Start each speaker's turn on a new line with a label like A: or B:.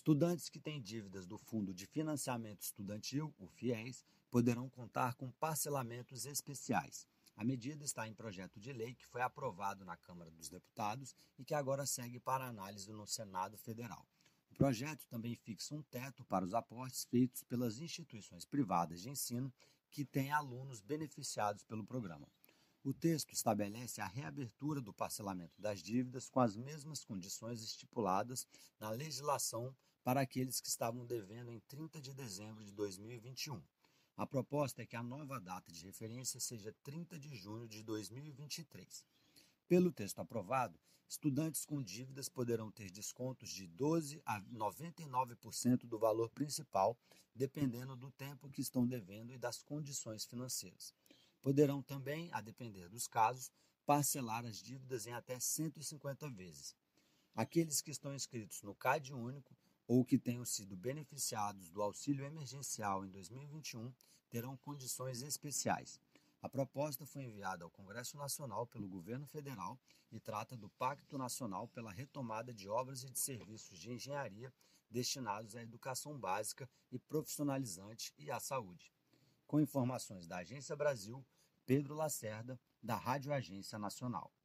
A: Estudantes que têm dívidas do Fundo de Financiamento Estudantil, o FIES, poderão contar com parcelamentos especiais. A medida está em projeto de lei que foi aprovado na Câmara dos Deputados e que agora segue para análise no Senado Federal. O projeto também fixa um teto para os aportes feitos pelas instituições privadas de ensino que têm alunos beneficiados pelo programa. O texto estabelece a reabertura do parcelamento das dívidas com as mesmas condições estipuladas na legislação para aqueles que estavam devendo em 30 de dezembro de 2021. A proposta é que a nova data de referência seja 30 de junho de 2023. Pelo texto aprovado, estudantes com dívidas poderão ter descontos de 12% a 99% do valor principal, dependendo do tempo que estão devendo e das condições financeiras. Poderão também, a depender dos casos, parcelar as dívidas em até 150 vezes. Aqueles que estão inscritos no CadÚnico ou que tenham sido beneficiados do auxílio emergencial em 2021 terão condições especiais. A proposta foi enviada ao Congresso Nacional pelo Governo Federal e trata do Pacto Nacional pela Retomada de Obras e de Serviços de Engenharia destinados à educação básica e profissionalizante e à saúde. Com informações da Agência Brasil, Pedro Lacerda, da Rádio Agência Nacional.